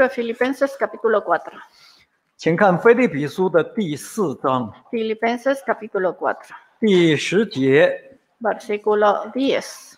de Filipenses capítulo 4. 请看腓立比书的第4章 Filipenses capítulo 4, 第10节 versículo 10.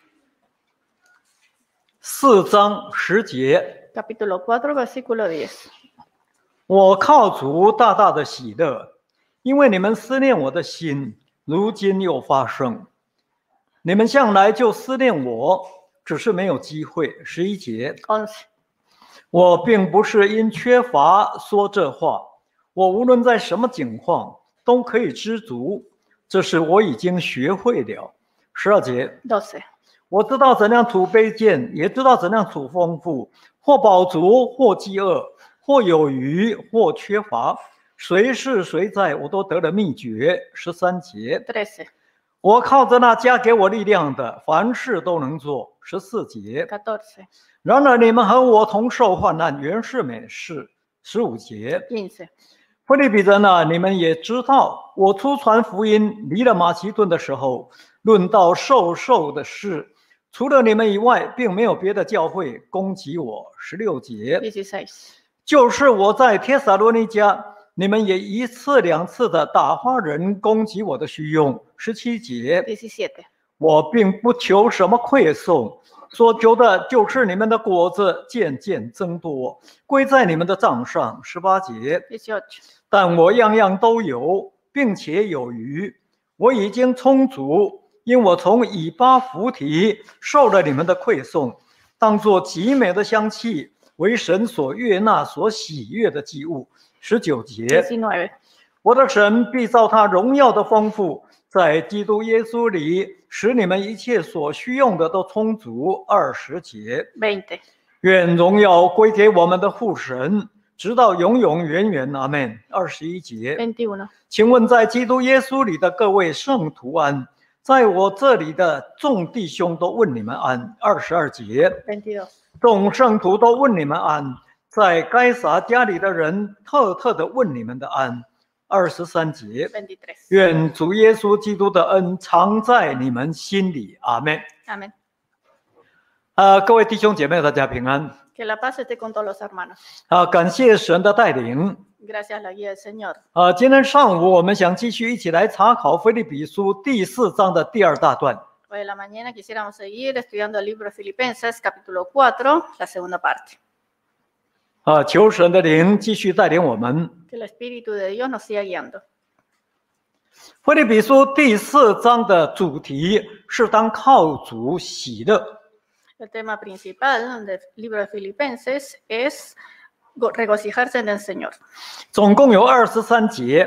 ，4章10节， Capítulo 4, versículo 10. 我靠主大大的喜乐，因为你们思念我的心，如今又发生。你们向来就思念我，只是没有机会。11节， 11. 我并不是因缺乏说这话，我无论在什么境况都可以知足，这是我已经学会了。12节， 12. 我知道怎样处卑贱，也知道怎样处丰富，或饱足，或饥饿，或有余，或缺乏，谁是谁在，我都得了秘诀。13节， 13. 我靠着那加给我力量的，凡事都能做。14节， 14. 然而你们和我同受患难，原是美事。15节， 15. 腓立比人啊，你们也知道，我初传福音离了马其顿的时候，论到受的事，除了你们以外，并没有别的教会攻击我。16节， 16. 就是我在帖撒罗尼迦，你们也1次2次的打发人攻击我的虚用。17节， 17. 我并不求什么馈送，所求的就是你们的果子渐渐增多，归在你们的账上。18节， 18. 但我样样都有，并且有余，我已经充足，因我从以巴弗提受了你们的馈送，当作极美的香气，为神所悦纳、所喜悦的祭物。19节， 19. 我的神必照他荣耀的丰富，在基督耶稣里，使你们一切所需用的都充足。20节， 20. 愿荣耀归给我们的父神，直到永永远远。阿们。21节， 21. 请问在基督耶稣里的各位圣徒安，在我这里的众弟兄都问你们安。22节， 22. 众圣徒都问你们安，在该撒家里的人特的问你们的安。23节， 23. 愿主耶稣基督的恩常在你们心里。阿们。 Amén. 各位弟兄姐妹，大家平安。 Que la paz esté con todos los hermanos. 感谢神的带领。 Gracias a la guía del Señor. 今天上午我们想继续一起来查考腓立比书第4章的第2大段。 Hoy en la mañana quisiéramos seguir estudiando el libro de Filipenses, capítulo 4, la segunda parte. 求神的灵继续带领我们。 Que el Espíritu de Dios nos siga guiando. 腓立比书第4章的主题是当靠主喜乐。 El tema principal del libro de Filipenses es regocijarse en el Señor. 总共有23节。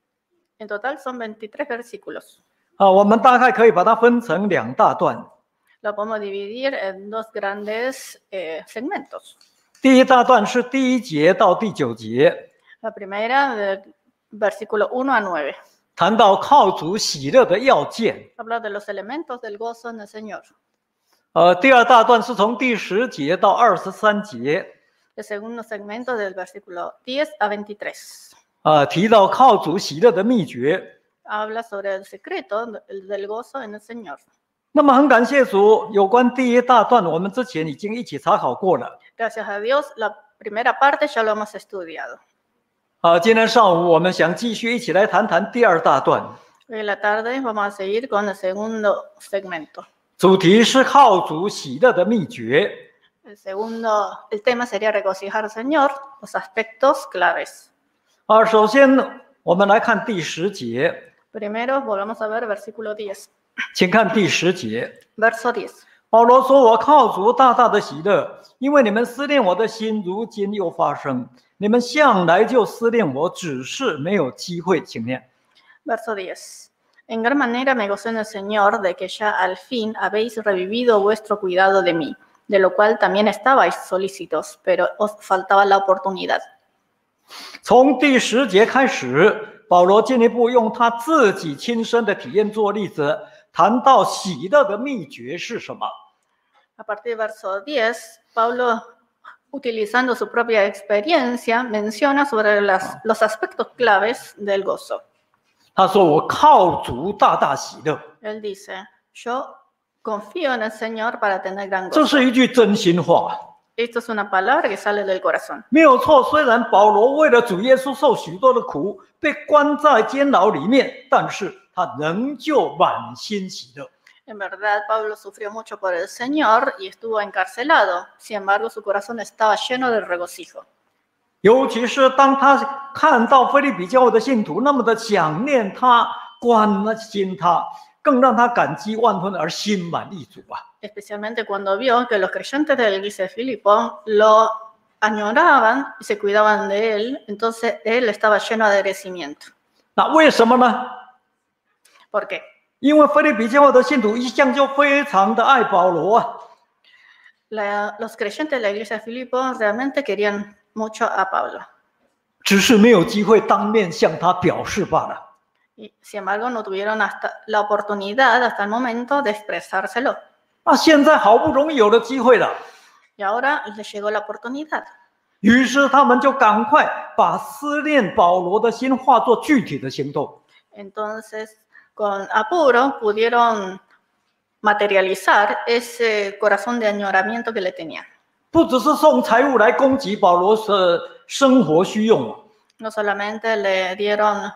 En total son 23 versículos. 我们大概可以把它分成2大段。 Lo podemos dividir en dos grandes segmentos. 第一大段是第1节到第9节， La primera, del versículo 1 a 9. 谈到靠主喜乐的要件。 Habla de los elementos del gozo en el Señor. 第2大段是从第10节到23节， El segundo segmento del versículo 10 a 23. 提到靠主喜乐的秘诀。 Habla sobre el secreto del gozo en el Señor. 那么很感谢主，有关第1大段我们之前已经一起查考过了。 Gracias a Dios, la primera parte ya lo hemos estudiado. 今天上午我们想继续一起来谈谈第2大段， Hoy en la tarde vamos a seguir con el segundo segmento. 主题是靠主喜乐的秘诀。 El tema sería regocijar al Señor, los aspectos claves. 首先我们来看第10节， Primero volvamos a ver versículo 10. 请看第10节。 Verso 10. 保罗说：“我靠主大大的喜乐，因为你们思念我的心，如今又发生。你们向来就思念我，只是没有机会。”请念。 Verso 10. En gran manera me gozo en el Señor de que ya al fin habéis revivido vuestro cuidado de mí, de lo cual también estabais solícitos, pero os faltaba la oportunidad. 从第10节开始，保罗进一步用他自己亲身的体验做例子，谈到喜乐的秘诀是什么。 A partir del verso 10, Pablo, utilizando su propia experiencia, menciona sobre los aspectos claves del gozo. 他说：“我靠主大大喜乐。” Él dice, yo confío en el Señor para tener gran 这 gozo. 是一句真心话。 Esto es una palabra que sale del corazón. 没有错，虽然保罗为了主耶稣受许多的苦，被关在监牢里面，但是他仍旧满心喜乐。 En verdad, Pablo sufrió mucho por el Señor y estuvo encarcelado. Sin embargo, su corazón estaba lleno de regocijo. 尤其是当他看到腓立比教会的信徒那么的想念他、关心他，更让他感激万分而心满意足啊！ Especialmente cuando vio que los creyentes de la iglesia de Filipo lo añoraban y se cuidaban de él, entonces él estaba lleno de agradecimiento. 那为什么呢？ ¿Por qué? 因为腓立比教会的信徒一向就非常的爱保罗啊。 Los creyentes de la iglesia de Filipo realmente querían mucho a Pablo. 只是没有机会当面向他表示罢了。 Y, sin embargo, no tuvieron hasta la oportunidad hasta el momento de expresárselo. 那现在好不容易有了机会了， Y ahora les llegó la oportunidad. 于是他们就赶快把思念保罗的心化作具体的行动。 Entonces, con apuro pudieron materializar ese corazón de añoramiento que le tenían. 不只是送财物来供给保罗的生活需用， No solamente le dieron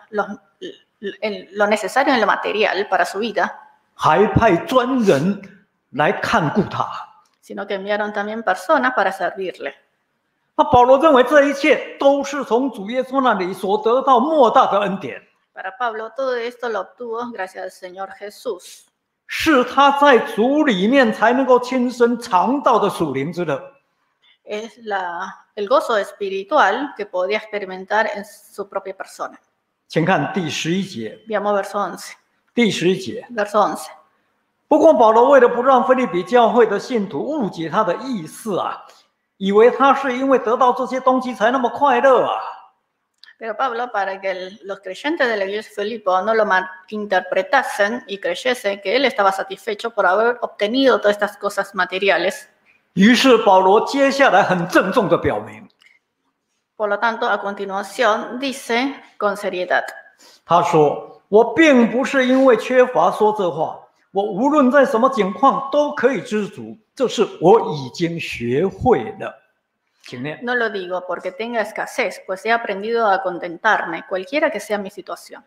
lo necesario en lo material para su vida, 还派专人来看顾他。 sino que enviaron también personas para servirle. 那保罗认为这一切都是从主耶稣那里所得到莫大的恩典， Para Pablo, todo esto lo obtuvo gracias al Señor Jesús. 是他在主里面才能够亲身尝到的属灵之乐。 Es el gozo espiritual que podía experimentar en su propia persona. 请看第11节， Veamos verso 11. 第11节。 Verso 11. 不过保罗为了不让腓立比教会的信徒误解他的意思啊，以为他是因为得到这些东西才那么快乐啊。 Pero Pablo, para que los creyentes de la iglesia de Filipo no lo malinterpretasen y creyesen que él estaba satisfecho por haber obtenido todas estas cosas materiales, 于是保罗接下来很郑重地表明， por lo tanto, a continuación dice con seriedad: 他说：“我并不是因为缺乏说这话，我无论在什么境况都可以知足，这是我已经学会了。”请念。 No lo digo porque tenga escasez, pues he aprendido a contentarme, cualquiera que sea mi situación.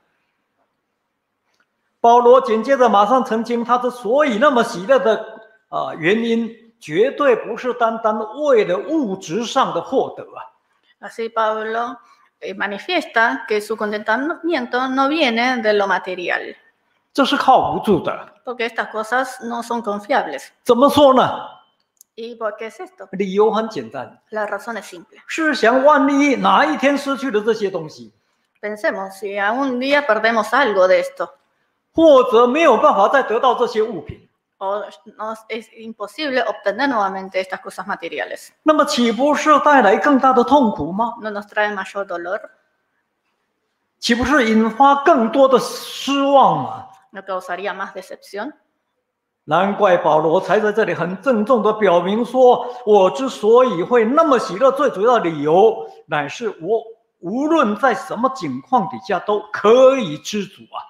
保罗紧接着马上澄清，他之所以那么喜乐的原因，绝对不是单单为了物质上的获得啊。 Así Pablo manifiesta que su contentamiento no viene de lo material, 这是靠不住的。 porque estas cosas no son confiables. 怎么说呢？ ¿Y por qué es esto? 理由很简单， La razón es simple. 试想万一哪一天失去了这些东西， Pensemos, si algún día perdemos algo de esto, 或者没有办法再得到这些物品， o es imposible obtener nuevamente estas cosas materiales, 那么岂不是带来更大的痛苦吗？ ¿no nos trae mayor dolor? 岂不是引发更多的失望吗？ ¿No causaría más decepción? 难怪保罗才在这里很郑重地表明说，我之所以会那么喜乐，最主要的理由乃是我无论在什么境况底下都可以知足啊。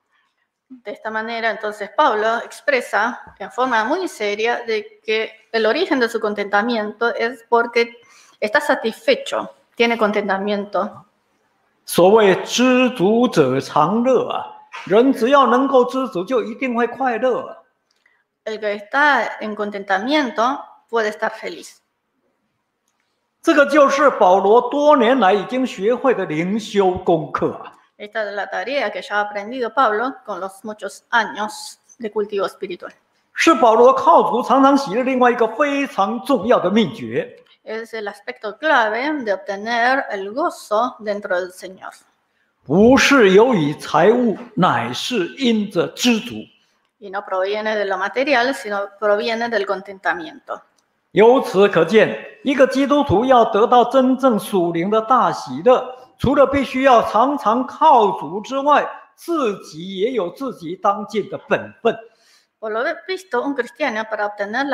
De esta manera, entonces, Pablo expresa en forma muy seria de que el origen de su contentamiento es porque está satisfecho, tiene contentamiento. 所谓知足者常乐啊，人只要能够知足，就一定会快乐。 El que está en contentamiento puede estar feliz. 这个就是保罗多年来已经学会的灵修功课啊。 Esta es la tarea que ya ha aprendido Pablo con los muchos años de cultivo espiritual. 是保罗靠主常常喜乐另外一个非常重要的秘诀。 Es el aspecto clave de obtener el gozo dentro del Señor. 不是由于财物，乃是因着知足。 Y no proviene de lo material, sino proviene del contentamiento. 由此可见，一个基督徒要得到真正属灵的大喜乐，除了必须要常常靠主之外，自己也有自己当尽的本分。 Por lo visto, un cristiano para obtener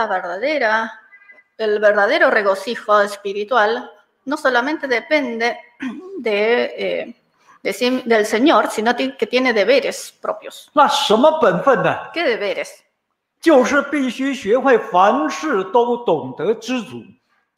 el verdadero regocijo espiritual no solamente depende del Señor, sino que tiene deberes propios. 那什么本分呢？ ¿Qué deberes? 就是必须学会凡事都懂得知足。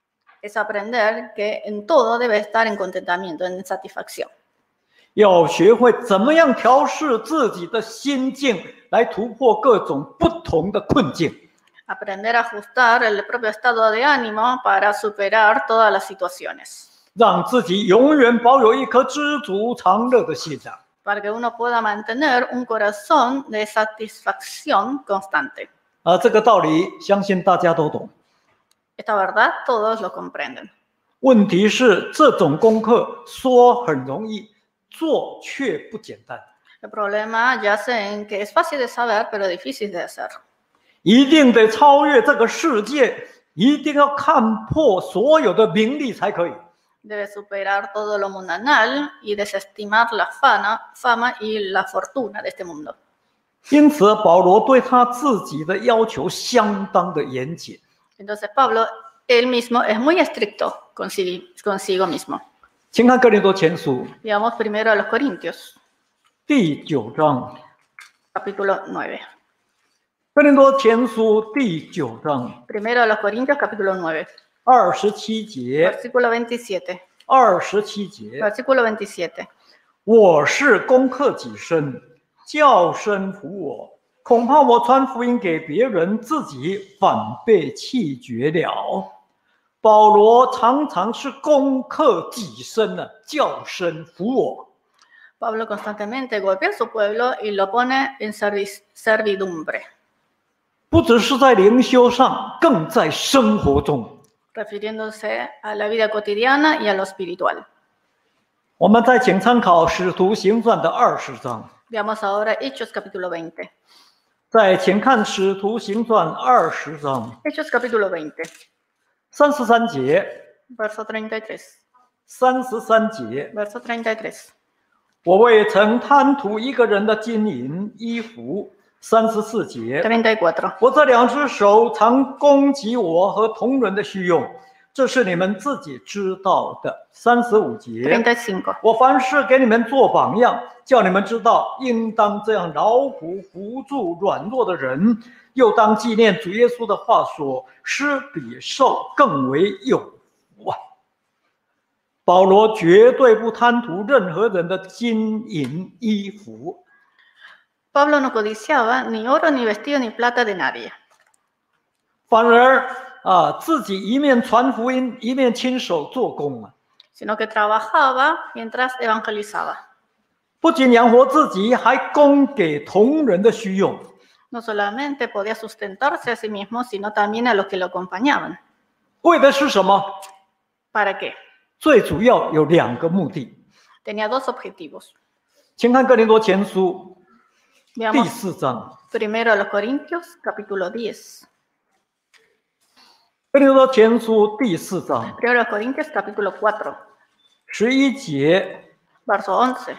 es aprender que en todo debe estar en contentamiento, en satisfacción. 要学会怎么样调试自己的心境，来突破各种不同的困境。 Aprender a ajustar el propio estado de ánimo para superar todas las situaciones. 让自己永远保有一颗知足常乐的心啊！ Para que uno pueda mantener un corazón de satisfacción constante. 这个道理相信大家都懂。 Esta verdad todos lo comprenden. 问题是这种功课说很容易，做却不简单。 El problema yace en que es fácil de saber, pero difícil de hacer. 一定得超越这个世界，一定要看破所有的名利才可以。 Debe superar todo lo mundanal y desestimar la fama y la fortuna de este mundo. 因此，保罗对他自己的要求相当的严谨。 Entonces Pablo, él mismo, es muy estricto consigo mismo. 请看哥林多前书 Veamos primero a los Corintios, 第9章。 capítulo 9. 哥林多前书第9章 Primero a los Corintios, capítulo 9, 27节。 versículo 27. 27节， Versículo 27. 我是攻克己身，叫身服我。恐怕我传福音给别人，自己反被弃绝了。保罗常常是攻克己身呢，叫身服我。 Pablo constantemente golpea a su pueblo y lo pone en servidumbre, 不只是在灵修上，更在生活中。 refiriéndose a la vida cotidiana y a lo espiritual. 我们再请参考《使徒行传》的20章， Veamos ahora Hechos capítulo 20. 再请看《使徒行传》20章 Hechos capítulo 20, 33节。 verso 33. 33节， Verso 33. 我未曾贪图一个人的金银衣服。34节， 34. 我这两只手常供给我和同人的需用，这是你们自己知道的。35节， 35. 我凡事给你们做榜样，叫你们知道应当这样劳苦扶助软弱的人，又当纪念主耶稣的话说：施比受更为有福啊！保罗绝对不贪图任何人的金银衣服。 Pablo no codiciaba ni oro, ni vestido, ni plata de nadie. 反而自己一面传福音，一面亲手做工啊！ Sino que trabajaba mientras evangelizaba. 不仅养活自己，还供给同人的需用。 No solamente podía sustentarse a sí mismo, sino también a los que lo acompañaban. 为的是什么？ ¿Para qué? 最主要有2个目的。 Tenía dos objetivos. 请看哥林多前书第 Veamos 4章。 primero a los Corintios, capítulo 10. 哥林多前书第4章 Primero a los Corintios, capítulo 4, 11节。 verso 11.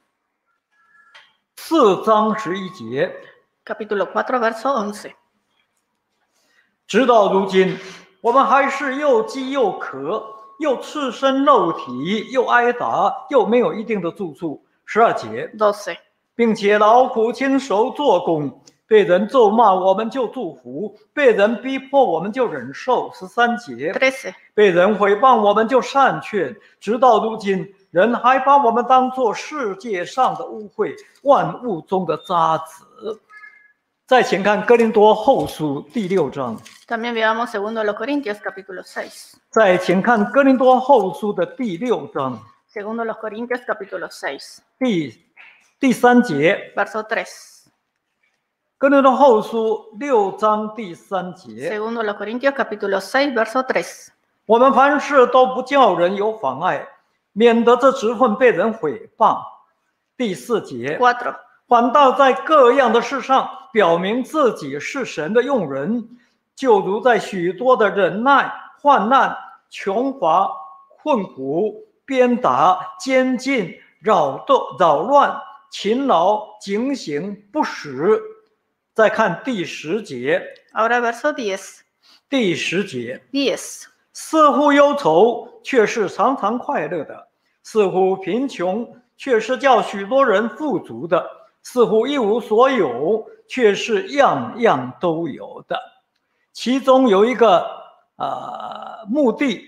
4章11节。 Capítulo 4, verso 11. 直到如今，我们还是又饥又渴，又赤身肉体，又挨打，又没有一定的住处。12节。 12. 并且劳苦亲手做工，被人咒骂我们就祝福，被人逼迫我们就忍受。13节， 13. 被人诽谤我们就善劝，直到如今，人还把我们当作世界上的污秽，万物中的渣滓。再请看哥林多后书第6章， También veamos segundo a los Corintios, capítulo 6. 再请看哥林多后书的第6章 Segundo a los Corintios, capítulo 6, 第3节， verso 3. 哥林多后书6章第3节。 Segundo a los Corintios, capítulo 6, verso 3. 我们凡事都不叫人有妨碍，免得这职分被人毁谤。第4节， 4. 反倒在各样的事上表明自己是神的用人，就如在许多的忍耐、患难、穷乏、困苦、鞭打、监禁、扰乱、勤劳、警醒、不使。再看第10节， Ahora verso 10. 第10节， 10. 似乎忧愁，却是常常快乐的；似乎贫穷，却是叫许多人富足的；似乎一无所有，却是样样都有的。其中有一个目的，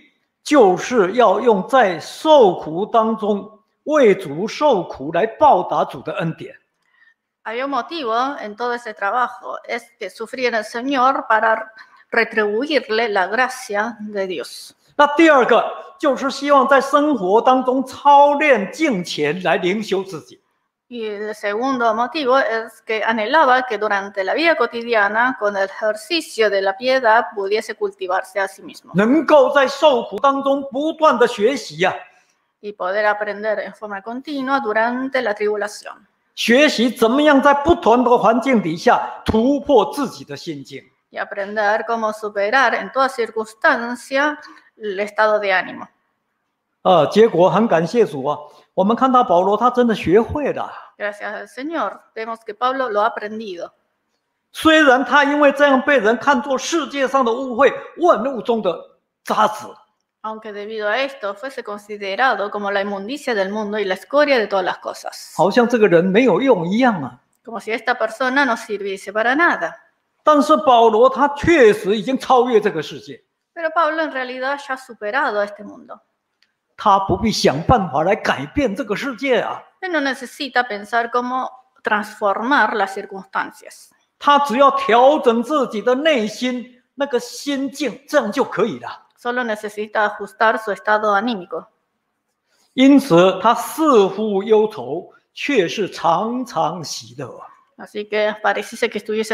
就是要用在受苦当中为主受苦来报答主的恩典。 Hay un motivo en todo ese trabajo, es que sufrir el Señor para retribuirle la gracia de Dios. 那第二个就是希望在生活当中操练敬虔来灵修自己。 Y el segundo motivo es que anhelaba que durante la vida cotidiana, con el ejercicio de la piedad, pudiese cultivarse a sí mismo. 能够在受苦当中不断的学习呀、 Y poder aprender en forma continua durante la tribulación. 学习怎么样在不同的环境底下突破自己的心境。 Y aprender cómo superar en toda circunstancia el estado de ánimo. 结果很感谢主啊，我们看到保罗他真的学会了。 Gracias al Señor, vemos que Pablo lo ha aprendido. 虽然他因为这样被人看作世界上的污秽，万物中的渣子， Aunque debido a esto fuese considerado como la inmundicia del mundo y la escoria de todas las cosas. 好像这个人没有用一样啊。 Como si esta persona no sirviese para nada. 但是保罗他确实已经超越这个世界， Pero Pablo en realidad ya ha superado a este mundo. 他不必想办法来改变这个世界啊， Él no necesita pensar cómo transformar las circunstancias. 他只要调整自己的内心那个心境，这样就可以了。 Solo necesita ajustar su estado anímico. 因此，他似乎忧愁，却是常常喜乐。 Así que pareciese que estuviese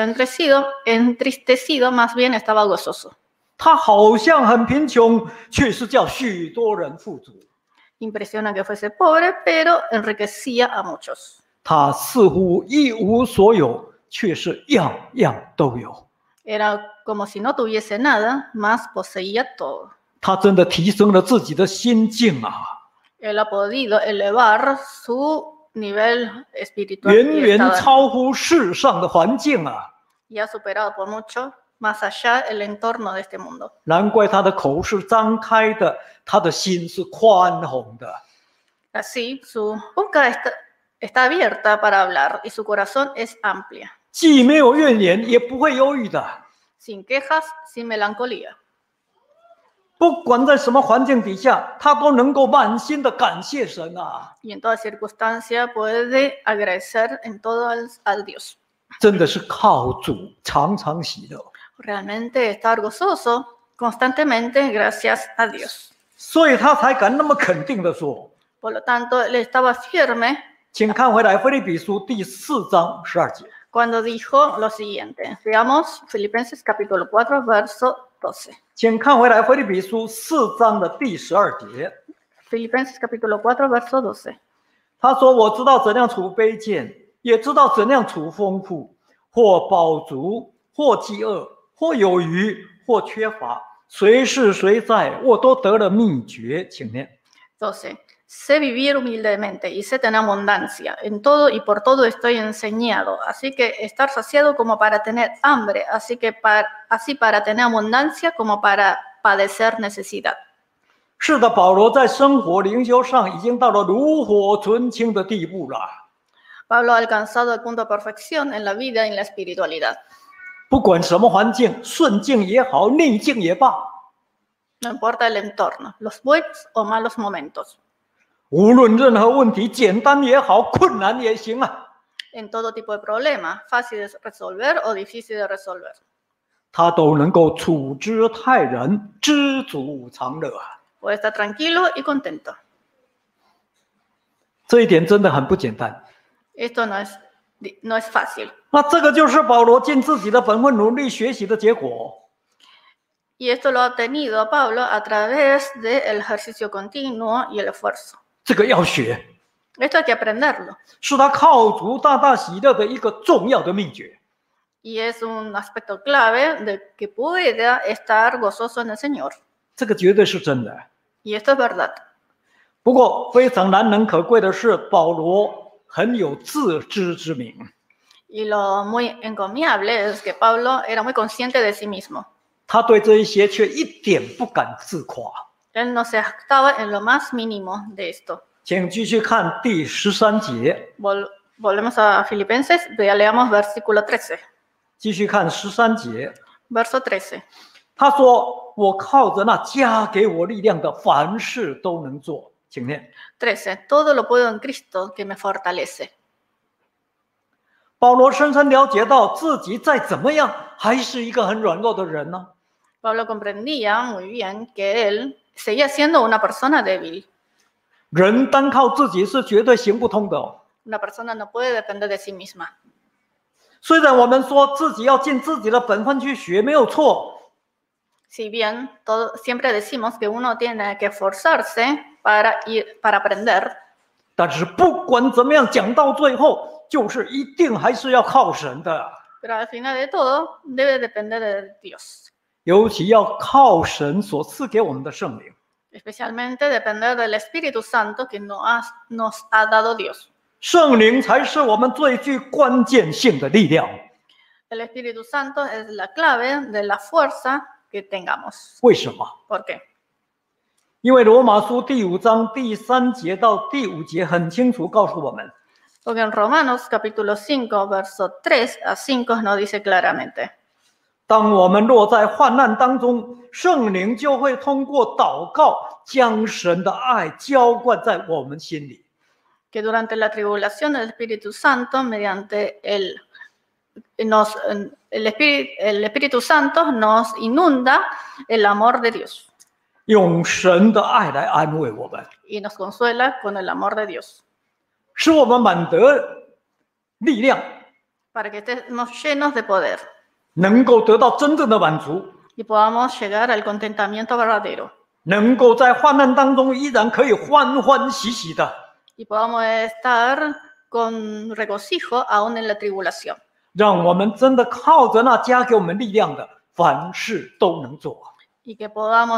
entristecido, más bien estaba gozoso. 他好像很贫穷，却是叫许多人富足。 Impresiona que fuese pobre, pero enriquecía a muchos. 他似乎一无所有，却是样样都有。 Era como si no tuviese nada, más poseía todo. 他真的提升了自己的心境啊， Él ha podido elevar su nivel espiritual 远 y 远 estado 超乎世上的环境啊。 y ha superado por mucho más allá el entorno de este mundo. 难怪他的口是张开的，他的心是宽宏的。 Así, su boca está abierta para hablar y su corazón es amplia, 既没有怨言，也不会忧郁的。 sin quejas, sin melancolía. 不管在什么环境底下，他都能够满心的感谢神啊！ Y en toda circunstancia puede agradecer en todo al Dios. 真的是靠主常常喜乐。 Realmente estar gozoso constantemente gracias a Dios. 所以他才敢那么肯定的说。 Por lo tanto, él estaba firme 请看回来《腓立比书》第4章12节。 cuando dijo lo siguiente. Veamos Filipenses capítulo 4, verso 12. 请看回来《腓立比书》4章的第12节。 Filipenses capítulo 4, verso 12. 他说：“我知道怎样处卑贱，也知道怎样处丰富，或饱足，或饥饿，或有余，或缺乏，随是随在，我都得了秘诀。”请念。 12. Sé vivir humildemente y sé tener abundancia. En todo y por todo estoy enseñado. Así que estar saciado como para tener hambre. Así para tener abundancia como para padecer necesidad. 是的，保罗在生活灵修上已经到了炉火纯青的地步了。 Pablo ha alcanzado el punto de perfección en la vida y en la espiritualidad. 不管什么环境，顺境也好，逆境也罢， No importa el entorno, los buenos o malos momentos. 无论任何问题，简单也好，困难也行啊， En todo tipo de problema, fácil de resolver o difícil de resolver. 他都能够处之泰然，知足常乐啊。 Puede estar tranquilo y contento. 这一点真的很不简单。 Esto no es fácil. 那这个就是保罗尽自己的本分努力学习的结果。 Y esto lo ha obtenido Pablo a través del ejercicio continuo y el esfuerzo. 这个要学， Esto hay que aprenderlo. 是他靠主大大喜乐的一个重要的秘诀。 Y es un aspecto clave de que pueda estar gozoso en el Señor. 这个绝对是真的。 Y esto es verdad. 不过非常难能可贵的是，保罗很有自知之明。 Y lo muy encomiable es que Pablo era muy consciente de sí mismo. 他对这一些却一点不敢自夸。 Él no se jactaba en lo más mínimo de esto. 请继续看第13节， Volvemos a Filipenses, leamos versículo 13. 继续看13节。 Verso 13. 他说：“ 我靠着那加给我力量的，凡事都能做。请念。 13. Todo lo puedo en Cristo que me fortalece. 保罗深深了解到自己再怎么样，还是一个很软弱的人呢。 Pablo comprendía muy bien que él seguía siendo una persona débil. 人单靠自己是绝对行不通的哦。 Una persona no puede depender de sí misma. 虽然我们说自己要尽自己的本分去学，没有错。 Si bien siempre decimos que uno tiene que esforzarse para aprender. 但是不管怎么样，讲到最后，就是一定还是要靠神的。 Pero al final de todo, debe depender de Dios. 尤其要靠神所赐给我们的圣灵。 Especialmente depender del Espíritu Santo que nos ha dado Dios. 圣灵才是我们最具关键性的力量。 El Espíritu Santo es la clave de la fuerza que tengamos. 为什么？ ¿Por qué? 因为罗马书第5章第3节到第5节很清楚告诉我们。 Porque en Romanos capítulo 5, verso 3 a 5 nos dice claramente. 当我们落在患难当中，圣灵就会通过祷告将神的爱浇灌在我们心里。 Que durante la tribulación del Espíritu Santo, mediante el Espíritu Santo nos inunda el amor de Dios. 用神的爱来安慰我们， Y nos consuela con el amor de Dios. 使我们满得力量， Para que estemos llenos de poder. 能够得到真正的满足， Y podamos llegar al contentamiento verdadero. 能够在患难当中依然可以欢欢喜喜的。 Y podamos estar con regocijo aún en la tribulación. 让我们真的靠着那加给我们力量的，凡事都能做。 Y que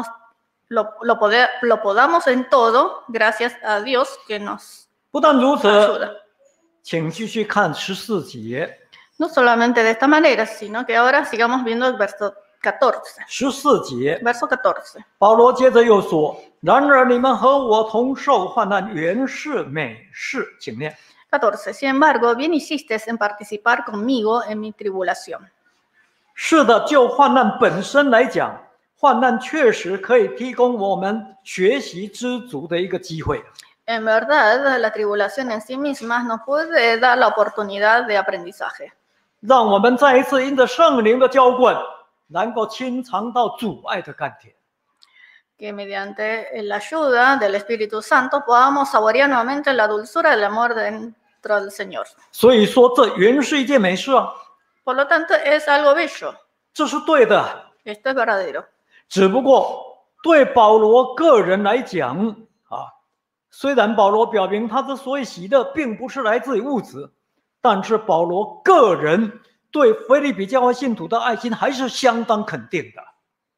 lo podamos en todo gracias a Dios que nos 不但如此， ayuda. 请继续看14节。 No solamente de esta manera, sino que ahora sigamos viendo el verso 14. 14节， Verso 14. 保罗接着又说：“然而你们和我同受患难，原是美事。”请念。 14. Sin embargo, bien hiciste en participar conmigo en mi tribulación. 是的，就患难本身来讲，患难确实可以提供我们学习知足的一个机会。 En verdad, la tribulación en sí misma nos puede dar la oportunidad de aprendizaje. 让我们再一次因着圣灵的浇灌，能够亲尝到主爱的甘甜。 Que mediante la ayuda del Espíritu Santo podamos saborear nuevamente la dulzura del amor dentro del Señor. 所以说，这原是一件美事啊， Por lo tanto, es algo bello. 这是对的。 Esto es verdadero. 只不过对保罗个人来讲啊，虽然保罗表明他之所以喜乐，并不是来自于物质，但是保罗个人对腓立比教会信徒的爱心还是相当肯定的。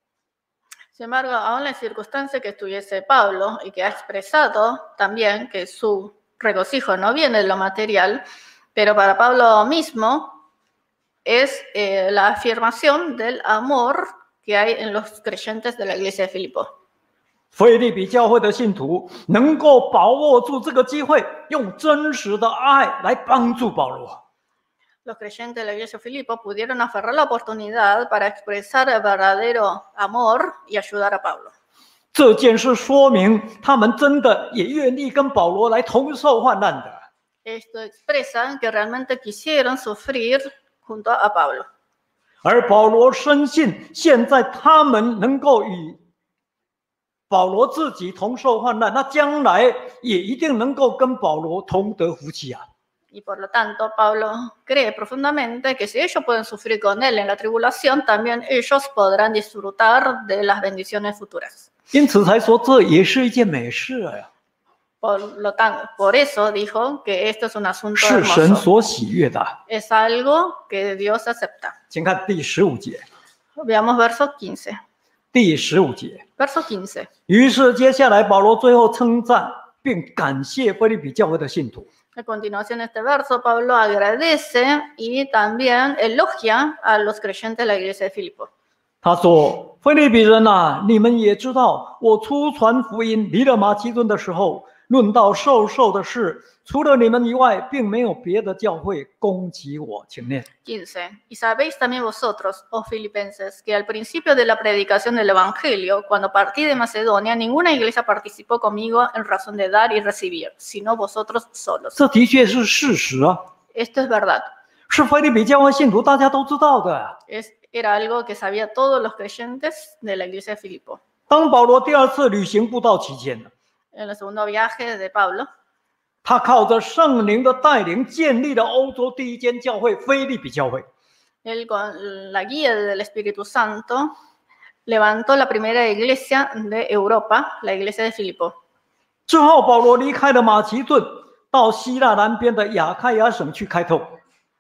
Sin embargo, aún la circunstancia que estuviese Pablo y que ha expresado también que su regocijo no viene de lo material, pero para Pablo mismo es la afirmación del amor que hay en los creyentes de la iglesia de Filipo. 腓立比教会的信徒能够把握住这个机会，用真实的爱来帮助保罗。 Los creyentes de la iglesia de Filipo pudieron aferrar la oportunidad para expresar el verdadero amor y ayudar a Pablo. 这件事说明他们真的也愿意跟保罗来同受患难的。 Esto expresa que realmente quisieron sufrir junto a Pablo. 而保罗深信，现在他们能够与保罗自己同受患难，那将来也一定能够跟保罗同得福气啊！ Y por lo tanto, Pablo cree profundamente que si ellos pueden sufrir con él en la tribulación, también ellos podrán disfrutar de las bendiciones futuras. 因此才说这也是一件美事呀， Por eso dijo que esto es un asunto 是神 hermoso. 所喜悦的。 Es algo que Dios acepta. 请看第15节， Veamos verso 15. 第15节。 Verso 15. 于是接下来保罗最后称赞并感谢腓立比教会的信徒。 A continuación de este verso, Pablo agradece y también elogia a los creyentes de la iglesia de Filipo. 他说：“腓立比人啊，你们也知道，我初传福音离了马其顿的时候， 论到授的事，除了你们以外，并没有别的教会攻击我。请念。 15. Y sabéis también vosotros, oh filipenses, que al principio de la predicación del Evangelio, cuando partí de Macedonia, ninguna iglesia participó conmigo en razón de dar y recibir, sino vosotros solos. 这的确是事实啊， Esto es verdad. 是腓立比教会信徒大家都知道的。 Era algo que sabía todos los creyentes de la iglesia de Filipo. 当保罗第二次旅行布道期间呢， En el segundo viaje de Pablo, 他靠着圣灵的带领，建立了欧洲第一间教会——腓立比教会。 él con la guía del Espíritu Santo levantó la primera iglesia de Europa, la iglesia de Filipo. 之后，保罗离开了马其顿，到希腊南边的亚开亚省去开拓。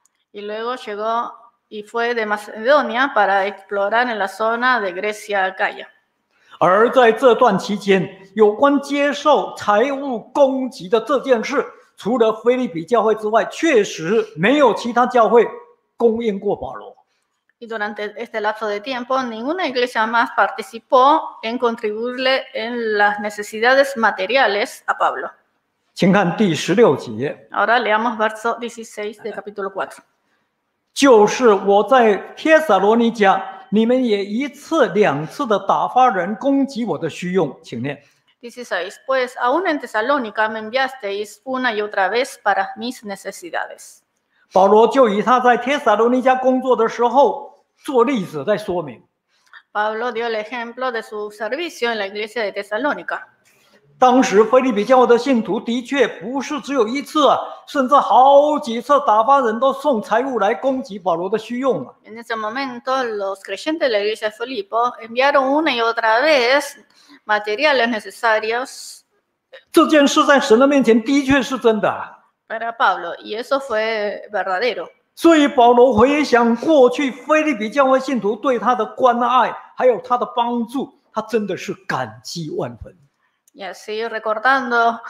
Y luego llegó y fue de Macedonia para explorar en la zona de Grecia, Acaya. 而在这段期间，有关接受财物供给的这件事，除了腓立比教会之外，确实没有其他教会供应过保罗。 Y durante este lapso de tiempo, ninguna iglesia más participó en contribuirle en las necesidades materiales a Pablo. 请看第16节， Ahora leamos verso 16 del capítulo 4. 就是我在帖撒罗尼迦，你们也一次两次的打发人供给我的需用，请念。 16. Pues aún en Tesalónica me enviasteis una y otra vez para mis necesidades. 保罗就以他在帖撒罗尼迦工作的时候做例子，在说明。 Pablo dio el ejemplo de su servicio en la iglesia de Tesalónica. 当时腓立比教会的信徒的确不是只有一次啊，甚至好几次打发人都送财物来供给保罗的需用啊。 En ese momento, los creyentes de la iglesia de Filipo enviaron una y otra vez materiales necesarios 这件事在神的面前的确是真的啊， para Pablo, y eso fue verdadero. 所以保罗回想过去腓立比教会信徒对他的关爱，还有他的帮助，他真的是感激万分。 Y así recordando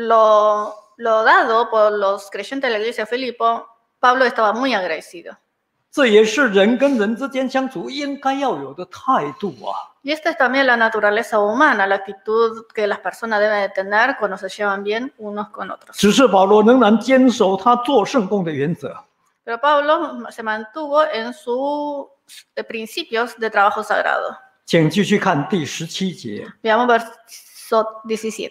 lo dado por los creyentes de la iglesia de Filipo, Pablo estaba muy agradecido. 这也是人跟人之间相处应该要有的态度啊。 Y esta es también la naturaleza humana, la actitud que las personas deben de tener cuando se llevan bien unos con otros. 只是保罗仍然坚守他做圣工的原则。 Pero Pablo se mantuvo en sus principios de trabajo sagrado. 请继续看第17节。 Veamos verso 17.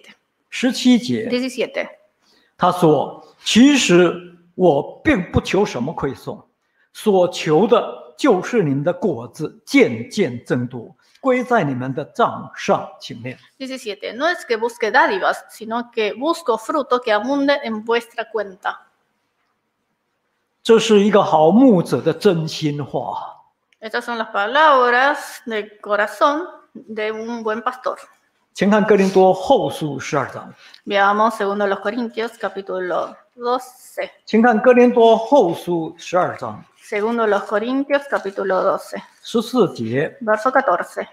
17节， 17. 他说：“其实我并不求什么馈送，所求的就是你们的果子渐渐增多，归在你们的账上。”请念。 17. No es que busque dádivas, sino que busco fruto que abunde en vuestra cuenta. 这是一个好牧者的真心话。 Estas son las palabras del corazón de un buen pastor. 请看哥林多后书12章。 Veamos 2 los Corintios, capítulo 12. 请看哥林多后书12章 2 los Corintios, capítulo 12, 14节。 verso 14.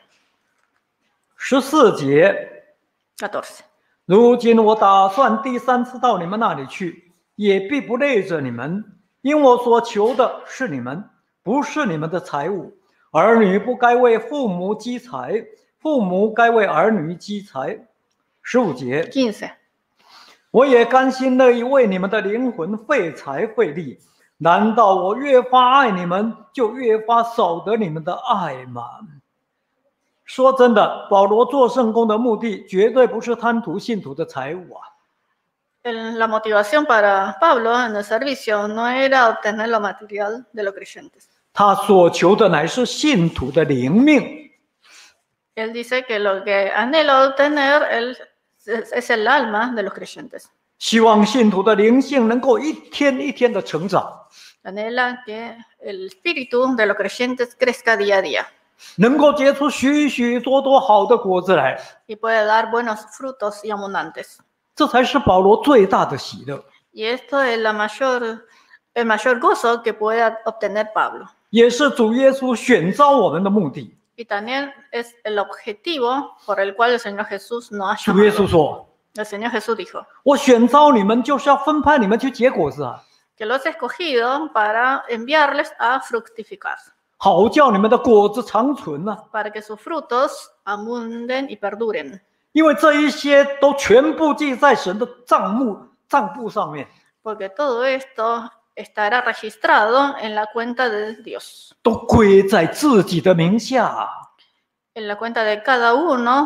14节， 14. 如今我打算第3次到你们那里去，也必不累着你们，因我所求的是你们，不是你们的财物。儿女不该为父母积财，父母该为儿女积财。15节， 15. 我也甘心乐意为你们的灵魂费财费力。难道我越发爱你们，就越发守得你们的爱吗？说真的，保罗做圣工的目的绝对不是贪图信徒的财物啊。 La motivación para Pablo en el servicio no era obtener lo material de los creyentes. 他所求的乃是信徒的灵命。 Él dice que lo que anhela obtener es el alma de los creyentes. 希望信徒的灵性能够一天一天的成长， Anhela que el espíritu de los creyentes crezca día a día 能够结出许许多多好的果子来， y pueda dar buenos frutos y abundantes. 这才是保罗最大的喜乐， Y esto es el mayor gozo que pueda obtener Pablo. 也是主耶稣选召我们的目的。 Y también es el objetivo por el cual el Señor Jesús nos ha 主耶稣 llamado. 说 El Señor Jesús dijo：“ 我选召你们，就是要分派你们去结果子啊， que los he escogido para enviarles a fructificar, 好叫你们的果子长存啊。 para que sus frutos abunden y perduren. 因为这一些都全部记在神的账簿上面， porque todo esto estará registrado en la cuenta de Dios, 都归在自己的名下。 en la cuenta de cada uno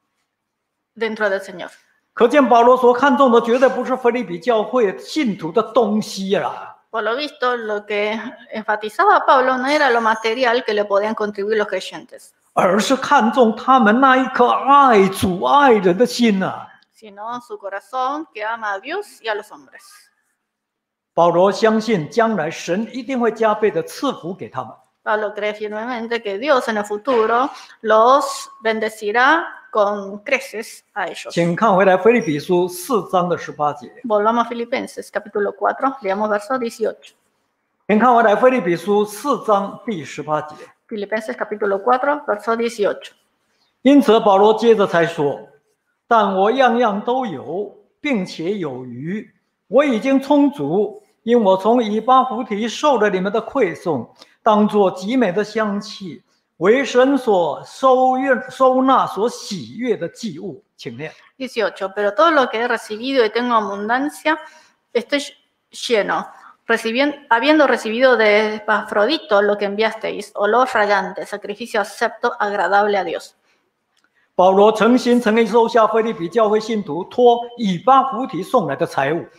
dentro del Señor. 可见保罗所看重的绝对不是腓立比教会信徒的东西啦， Por lo visto, lo que enfatizaba Pablo no era lo material que le podían contribuir los creyentes, 而是看重他们那一颗爱主爱人的心呐。 sino su corazón que ama a Dios y a los hombres. 保罗相信将来神一定会加倍的赐福给他们。 Pablo cree firmemente que Dios en el futuro los bendecirá con creces a ellos. 请看回来腓立比书4章的18节。 Volvamos a Filipenses capítulo 4, leamos verso 18. 请看回来腓立比书4章第18节。 Filipenses capítulo 4, verso 18. 因此保罗接着才说：“但我样样都有，并且有余，我已经充足，因我从以巴弗提受了你们的馈送，当作极美的香气，为神所收纳、所喜悦的祭物。”请念。 18. Pero todo lo que he recibido y tengo abundancia, estoy lleno, habiendo recibido de Epafrodito lo que enviasteis, olor fragante, sacrificio acepto, agradable a Dios. 保罗诚心诚意收下腓立比教会信徒托以巴弗提送来的财物。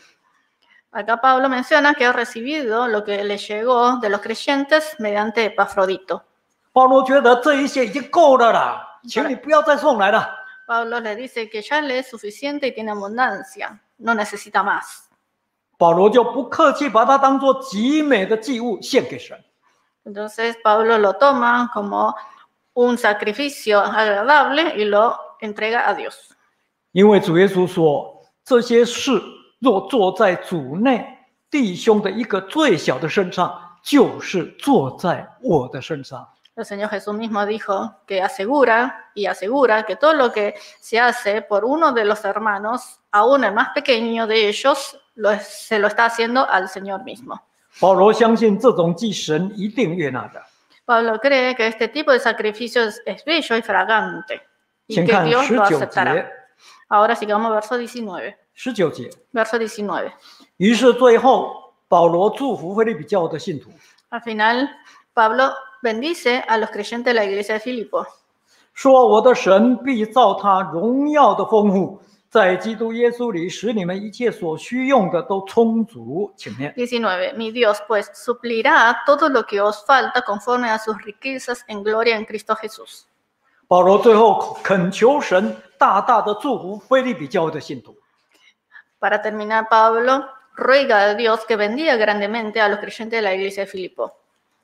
Acá Pablo menciona que ha recibido lo que le llegó de los creyentes mediante Epafrodito. 保罗觉得这一些已经够了啦，请你不要再送来了。 Pablo le dice que ya le es suficiente y tiene abundancia, no necesita más. 保罗就不客气，把它当作极美的祭物献给神。 Entonces Pablo lo toma como un sacrificio agradable y lo entrega a Dios. 因为主耶稣说，这些事若做在主内弟兄的一个最小的身上，就是做在我的身上。 El Señor Jesús mismo dijo que asegura que todo lo que se hace por uno de los hermanos, aún el más pequeño de ellos, se lo está haciendo al Señor mismo. 保罗相信这种祭神一定悦纳的。 Pablo cree que este tipo de sacrificio es bello y fragante y 请 que 看 Dios lo 19 aceptará. 节。 Ahora sigamos verso 19. 19节。 Verso 19. 于是最后，保罗祝福腓立比教会的信徒， Al final, Pablo bendice a los creyentes de la iglesia de Filipo. 说：“我的神必照他荣耀的丰富，在基督耶稣里，使你们一切所需用的都充足。”请念。 19. Mi Dios, pues, suplirá todo lo que os falta conforme a sus riquezas en gloria en Cristo Jesús. 保罗最后恳求神大大的祝福腓立比教会的信徒。 Para terminar, Pablo ruega a Dios que bendiga grandemente a los creyentes de la iglesia de Filipo.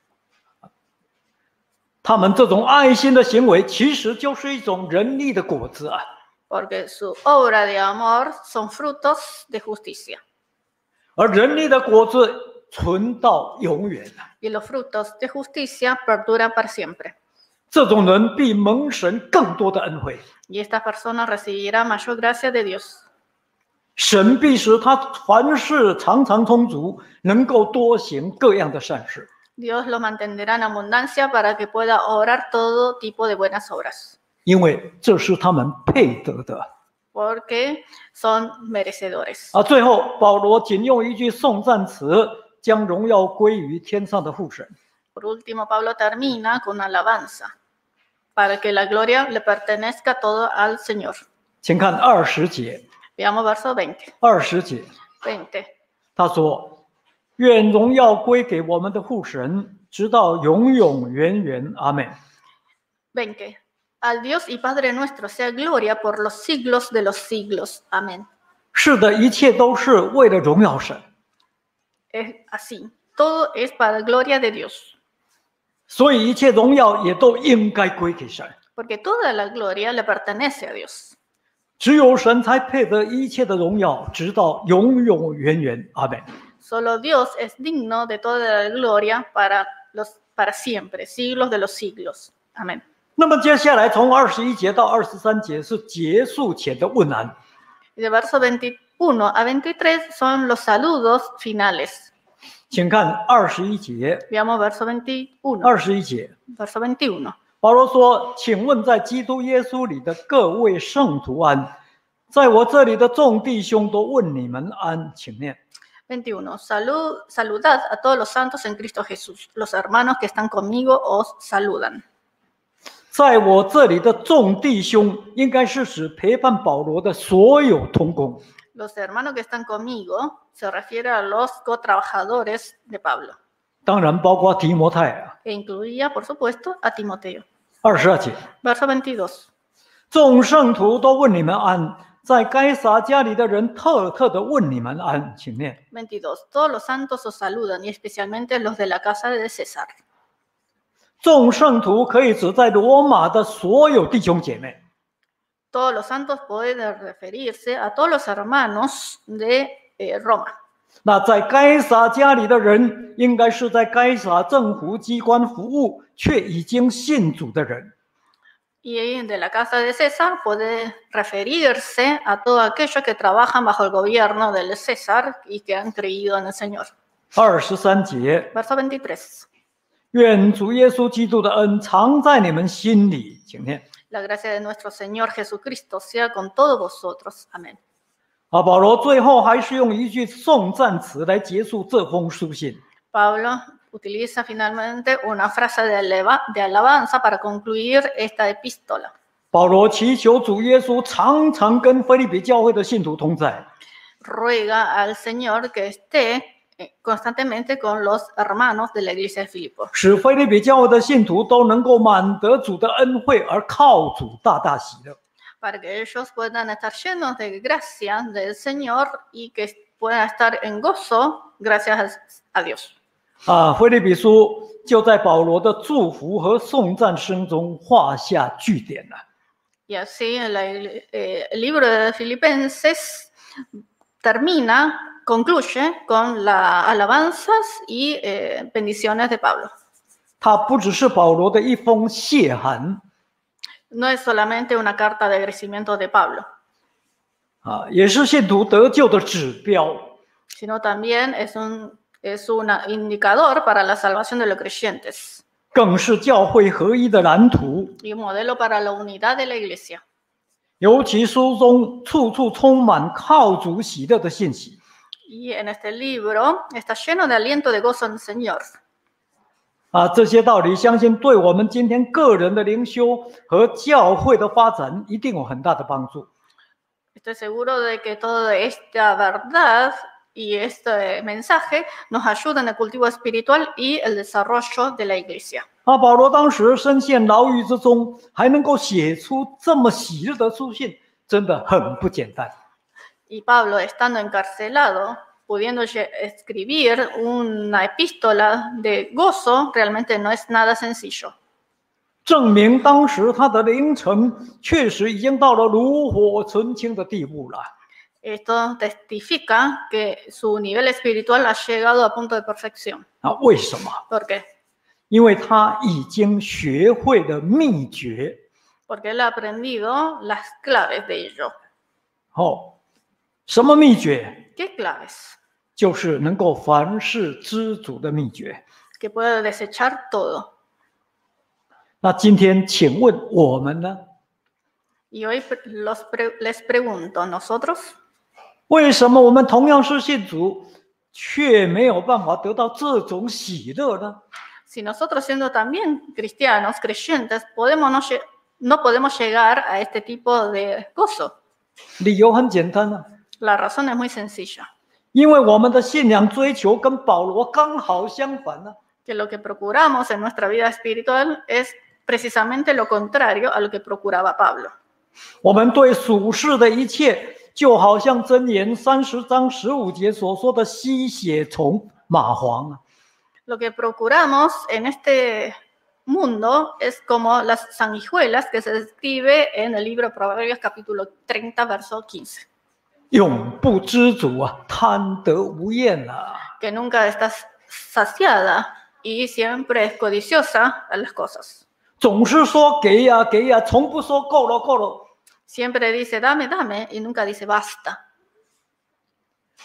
他们这种爱心的行为，其实就是一种仁义的果子啊！ Porque su obra de amor son frutos de justicia. 而仁义的果子存到永远啊！ Y los frutos de justicia perduran para siempre. 这种人必蒙神更多的恩惠， Y estas personas recibirán mayor gracia de Dios. 神必使他凡事常常充足，能够多行各样的善事。 Dios lo mantendrá en abundancia para que pueda obrar todo tipo de buenas obras. 因为这是他们配得的。 Porque son merecedores. 最后保罗仅用一句颂赞词，将荣耀归于天上的父神。 Por último, Pablo termina con una alabanza, para que la gloria le pertenezca todo al Señor. 请看20节。 Veamos verso 20. 20节， 20. 他说：“愿荣耀归给我们的父神，直到永永远远。阿门。” 20. Al Dios y Padre nuestro sea gloria por los siglos de los siglos. Amén. 是的，一切都是为了荣耀神。 Es así. Todo es para la gloria de Dios. 所以一切荣耀也都应该归给神。 Porque toda la gloria le pertenece a Dios. 只有神才配得一切的荣耀，直到永永远远。阿门。 Solo Dios es digno de toda la gloria para siempre, siglos de los siglos. Amén. 那么接下来从21节到23节是结束前的问安。 Y de verso 21 a 23 son los saludos finales. 请看21节。 Veamos verso 21. 21节， Verso 21. 保罗说：“请问在基督耶稣里的各位圣徒安，在我这里的众弟兄都问你们安，请念。” 21. Saludad a todos los santos en Cristo Jesús. Los hermanos que están conmigo os saludan. 在我这里的众弟兄，应该是指陪伴保罗的所有同工。 Los hermanos que están conmigo se refiere a los cotrabajadores de Pablo. 当然包括提摩太啊。 E incluía, por supuesto, a Timoteo. 22节， Verso 22. 众圣徒都问你们安，在该撒家里的人特的问你们安，请念。 22. Todos los santos os saludan, y especialmente los de la casa de César. 众圣徒可以指在罗马的所有弟兄姐妹。 Todos los santos pueden referirse a todos los hermanos de Roma. 那在该撒家里的人，应该是在该撒政府机关服务却已经信主的人。 Y de la casa de César puede referirse a todos aquellos que trabajan bajo el gobierno del César y que han creído en el Señor. 23节， Verso 23. 愿主耶稣基督的恩常在你们心里，请念。 La gracia de nuestro Señor Jesucristo sea con todos vosotros. Amén. 保罗最后还是用一句颂赞词来结束这封书信。 Pablo utiliza finalmente una frase de alabanza para concluir esta epístola. 保罗祈求主耶稣常常跟腓立比教会的信徒同在， Ruega al Señor que esté constantemente con los hermanos de la iglesia de Filipos, 使腓立比教会的信徒都能够满得主的恩惠，而靠主大大喜乐。 para que ellos puedan estar llenos de gracia del Señor y que puedan estar en gozo gracias a Dios. 腓立比书就在保罗的祝福和颂赞声中画下句点了。 Y así el libro de Filipenses concluye con las alabanzas y bendiciones de Pablo. 它不只是保罗的一封谢函， No es solamente una carta de agradecimiento de Pablo, 也是信徒得救的指标。 sino también es un indicador para la salvación de los creyentes 更是教会合一的蓝图。 y un modelo para la unidad de la iglesia. 尤其书中处处充满靠主喜乐的信息。 Y en este libro está lleno de aliento de gozo en el Señor. 这些道理相信对我们今天个人的灵修和教会的发展一定有很大的帮助。 Estoy seguro de que toda esta verdad y este mensaje nos ayuda en el cultivo espiritual y el desarrollo de la iglesia. 保罗当时身陷牢狱之中，还能够写出这么喜乐的书信，真的很不简单。 Y Pablo, estando encarcelado, pudiendo escribir una epístola de gozo, realmente no es nada sencillo. 证明当时他的灵程确实已经到了炉火纯青的地步了。 Esto testifica que su nivel espiritual ha llegado a punto de perfección. 为什么？ ¿Por qué? 因为他已经学会了秘诀。 Porque él ha aprendido las claves de ello. 什么秘诀？ ¿Qué claves? 就是能够凡事知足的秘诀。 Que puede desechar todo. 那今天请问我们呢？ Y hoy les pregunto, ¿nosotros? 为什么我们同样是信主，却没有办法得到这种喜乐呢？ Si nosotros siendo también cristianos, creyentes, no podemos llegar a este tipo de gozo. 理由很简单啊， La razón es muy sencilla. 因为我们的信仰追求跟保罗刚好相反啊。 Que lo que procuramos en nuestra vida espiritual es precisamente lo contrario a lo que procuraba Pablo. 我们对属世的一切，就好像箴言30章15节所说的吸血虫、蚂蟥啊。 Lo que procuramos en este mundo es como las sanguijuelas que se describe en el libro de Proverbios capítulo 30, verso 15. 永不知足啊，贪得无厌啊。 Que nunca estás saciada y siempre es codiciosa a las cosas. 总是说给呀给呀，从不说够了够了。 Siempre dice dame, dame y nunca dice basta.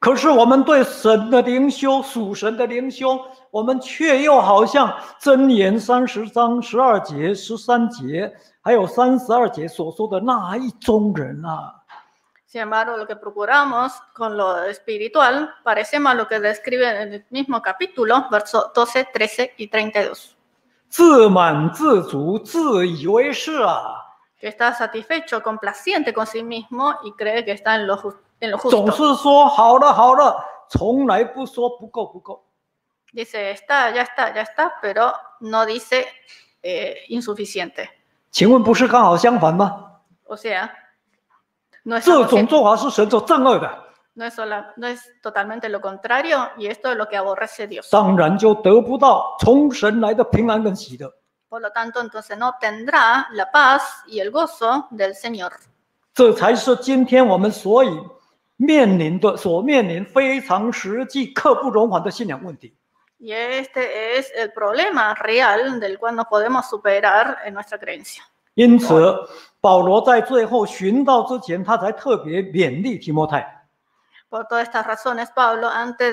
可是我们对神的灵修、属神的灵修，我们却又好像箴言30章12节、13节，还有32节所说的那一种人啊。 Sin embargo, lo que procuramos con lo espiritual parece más lo que describe en el mismo capítulo, versos 12, 13 y 32. 自满自足，自以为是啊。 Que está satisfecho, complaciente con sí mismo y cree que está en lo justo. 总是说好了好了，从来不说不够不够。 Dice está, ya está, pero no dice insuficiente. 请问不是刚好相反吗？ O sea, no es 这种做法是神所憎恶的。 No es totalmente lo contrario, y esto es lo que aborrece Dios. 当然就得不到从神来的平安跟喜乐。 Por lo tanto, entonces no tendrá la paz y el gozo del Señor. 这才是今天我们所面临非常实际、刻不容缓的信仰问题。 Y este es el problema real del cual no podemos superar en nuestra creencia. 因此，保罗在最后寻道之前，他才特别勉励提摩太。 Por todas estas razones, Pablo, antes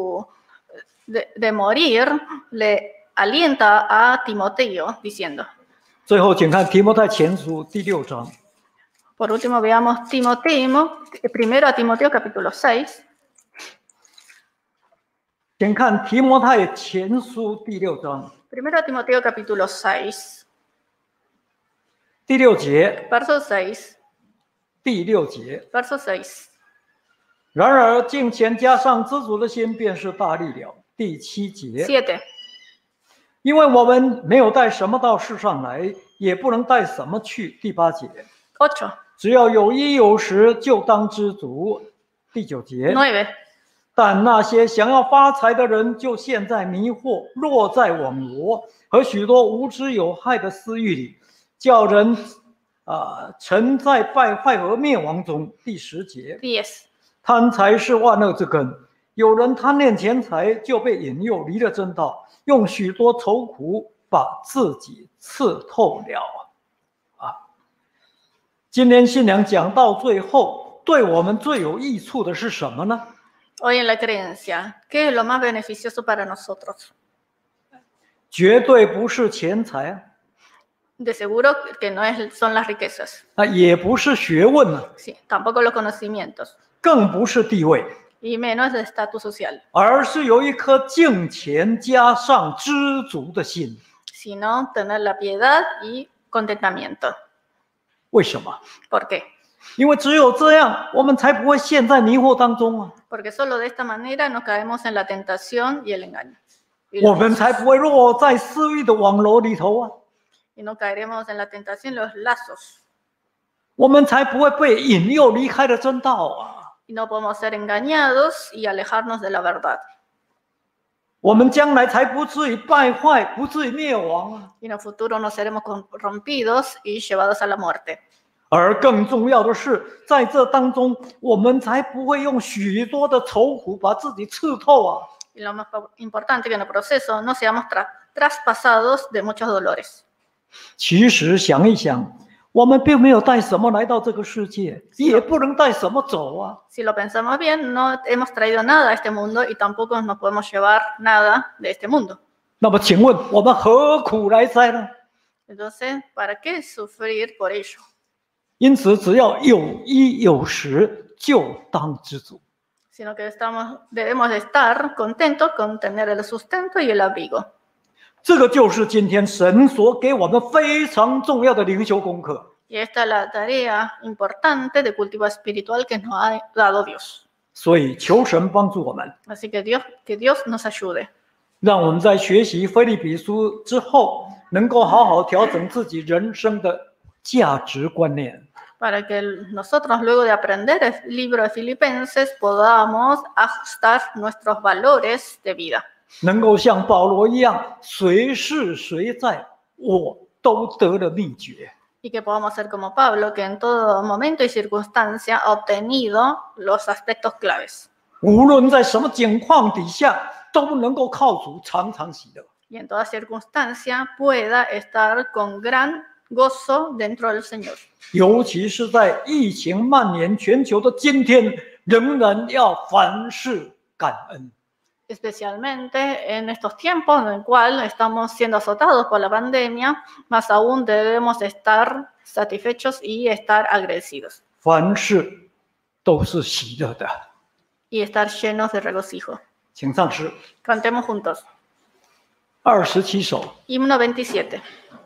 de morir, le alienta a Timoteo diciendo. 最后，请看提摩太前书第6章。 Por último, veamos primero a Timoteo capítulo 6. 请看提摩太前书第6章。 Primero a Timoteo capítulo 6. 第6节。 Verso 6. 第6节。 Verso 6. 然而敬虔加上知足的心，便是大力了。第7节。 7. 因为我们没有带什么到世上来，也不能带什么去。第8节。 8. 只要有衣有食，就当知足。第9节。 9. 但那些想要发财的人，就陷在迷惑、落在网罗和许多无知有害的私欲里，叫人沉在败坏和灭亡中。第10节。 10. 贪财是万恶之根，有人贪恋钱财，就被引诱离了真道，用许多愁苦把自己刺透了。今天信仰讲到最后，对我们最有益处的是什么呢？ Hoy en la creencia, ¿qué es lo más beneficioso para nosotros? 绝对不是钱财啊。 De seguro que no son las riquezas. 也不是学问啊。 Sí, tampoco los conocimientos. 更不是地位。 Y menos el estatus social. 而是有一颗敬虔加上知足的心。 Sino tener la piedad y contentamiento. 为什么？ ¿Por qué? 因为只有这样，我们才不会陷在迷惑当中啊。 Porque solo de esta manera no caemos en la tentación y el engaño. 我们才不会落在私欲的网罗里头啊。 Y no caeremos en la tentación y los lazos. 我们才不会被引诱离开了真道啊。 Y no podemos ser engañados y alejarnos de la verdad. 我们将来才不至于败坏，不至于灭亡啊。 Y en el futuro no seremos corrompidos y llevados a la muerte. 而更重要的是，在这当中，我们才不会用许多的愁苦把自己刺透啊。 Y lo más importante que en el proceso no seamos traspasados de muchos dolores. 其实想一想，我们并没有带什么来到这个世界，也不能带什么走啊。 Si lo pensamos bien, no hemos traído nada a este mundo y tampoco nos podemos llevar nada de este mundo. 那么，请问我们何苦来哉呢？ Entonces, ¿para qué sufrir por ello? 因此，只要有衣有食，就当知足。 Sino que debemos de estar contentos con tener el sustento y el abrigo. 这个就是今天神所给我们非常重要的灵修功课。 Y esta es la tarea importante de cultivo espiritual que nos ha dado Dios. 所以，求神帮助我们， Así que Dios nos ayude. 让我们在学习腓立比书之后，能够好好调整自己人生的价值观念。 Para que nosotros, luego de aprender el libro de Filipenses, podamos ajustar nuestros valores de vida. 能够像保罗一样，随事随在，我都得了秘诀。 Y que podamos ser como Pablo, que en todo momento y circunstancia ha obtenido los aspectos claves. 无论在什么境况底下，都能够靠主常常喜乐。 Y en toda circunstancia pueda estar con gran gozo dentro del Señor. 尤其是在疫情蔓延全球的今天， 仍然要凡事感恩。 Especialmente en estos tiempos en el cual estamos siendo azotados por la pandemia, más aún debemos estar satisfechos y estar agradecidos 凡事都是喜乐的。 y estar llenos de regocijo. 请唱诗 Cantemos juntos. 27首。 Himno 27.